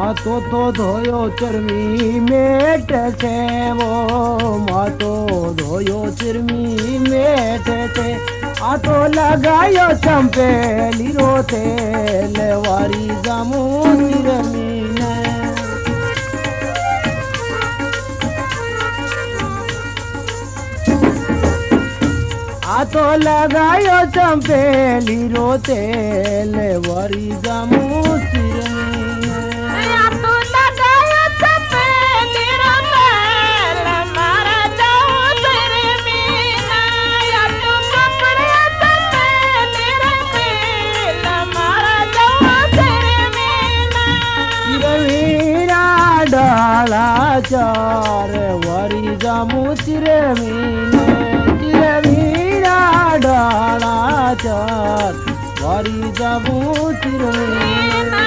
तो धोयो चरमी मेट छे वो मातो धोयो चरमी मेट छे आ तो लगायो चंपेली रो तेल वारी जामू चिरमीने आ तो लगायो चंपेली रो तेल वारी जामू चिरमीने आ तो लगायो चंपेली रो तेल मारा जाओ तेरे मीना या तो कपड़े चंपेली रो तेल मारा जाओ तेरे मीना चिरमीना डाला चार वारी जामू चिरमीने चिरमीना डाला चार वारी जामू चिरमीने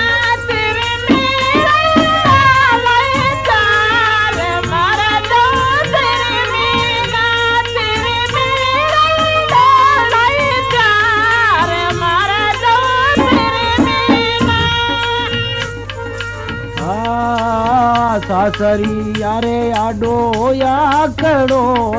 सासरी यारे आडो या कड़ो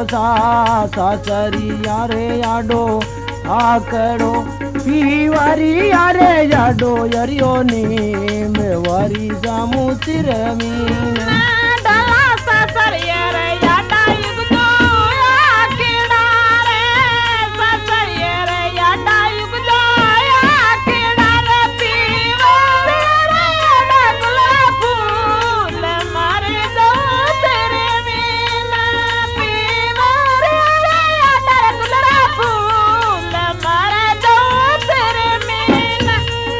सासरी यारे आडो आकड़ो पीवारी यारे जाडो यरियो नीम वारी जामू चिरमीने डाला सासर यारे याडा युगदो या किनारे सासर यारे याडा युगदो या किनारे पीवारी यारे याडा गुलाब फूल मारे दो तेरे मीना पीवारी यारे याडा गुलाब फूल मारे दो तेरे मीना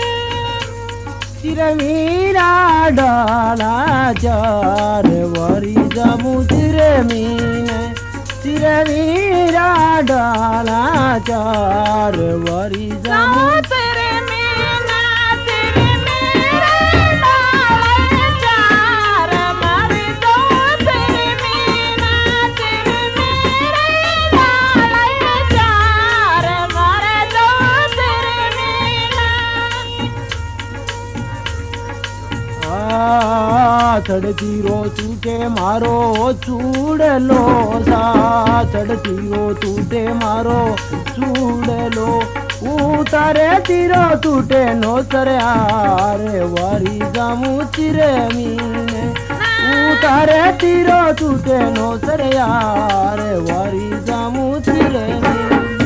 चिरमीना डाला चार वारी जामू चिरमीने चिरमीना डाला चार वारी जामू तेरे मीना तेरे मेरे डाले चार मारे दो तेरे मीना तेरे मेरे डाले चार मारे दो तेरे मीना चढ़ती रो टूटे मारो चूड़लो सा चढ़ती रो टूटे मारो चूड़लो उतारे तीरो टूटे नो सरे आरे वारी जामू चिरमीने उतारे तीरो टूटे नो सरे आरे वारी जामू चिरमीने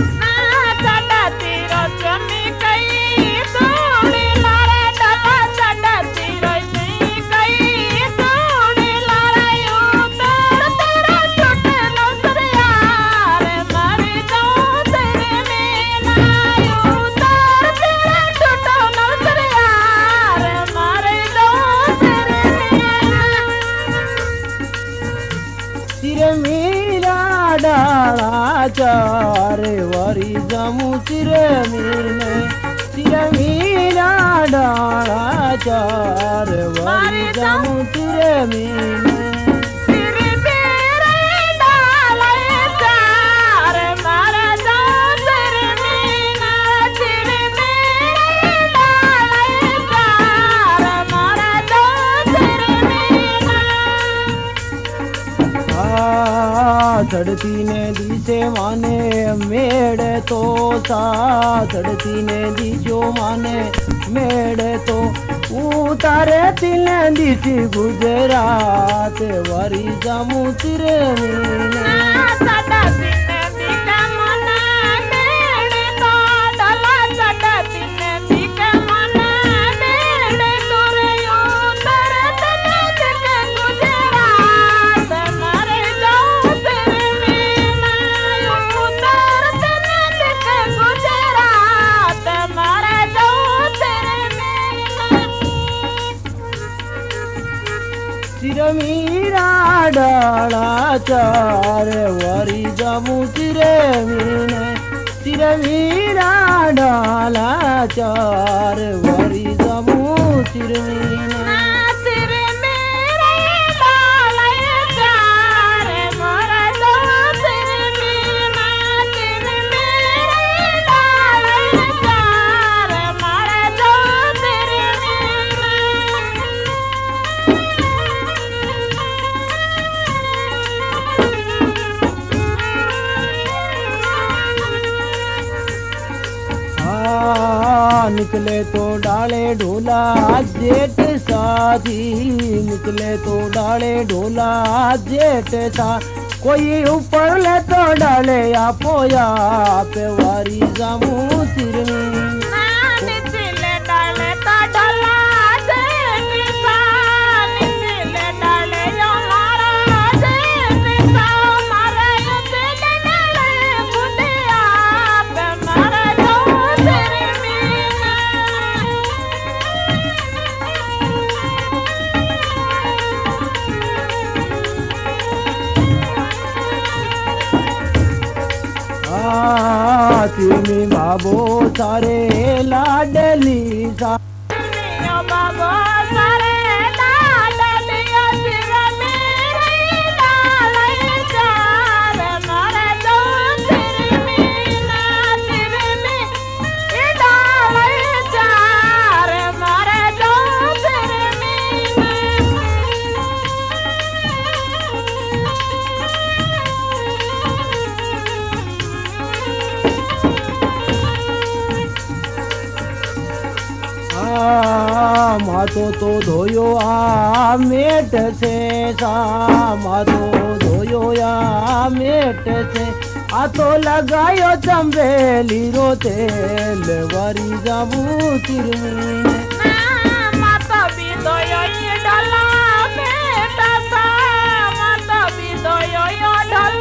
चिरमीना डाला चार वारी जामू चिरमीने चिरमीना डाला चार वारी जामू चिरमीने चढ़ती ने दिसे माने मेड़ तो सा चढ़ती ने दिशो माने मेड़ तो उतारे तिने दिशी गुजरात वारी जामू चिरमीने चिरमीना डाला चार वारी जामू चिरमीने चिरमीना डाला चार वारी जामू चिरमीने निकले तो डाले ढोला जेठ साथी, निकले तो डाले ढोला जेठ सा, कोई ऊपर ले तो डाले आपो आप वारी जामू सिर में। निचले डाले तो ढोला जेठ सा, निचले डाले यो मारा जेठ सा, मारे निचले डाले बुढ़िया पे मारे जाऊं तेरे मीना। तिमी बाबो सारे लाडली सा, यो बाबो सारे लाडलिया सिर मेरे डाले चार, मारे जाऊं तेरे मीना, सिर में डाले चार, मारे जाऊं तेरे मीना। मातो तो धोयो आ मेट से सा, मातो धोयो आ मेट से, आ तो लगायो चंबेली रो तेल वारी जाबू सिर में। माता भी दोयो ये डाला बेटा सा, माता भी दोयो ये डाला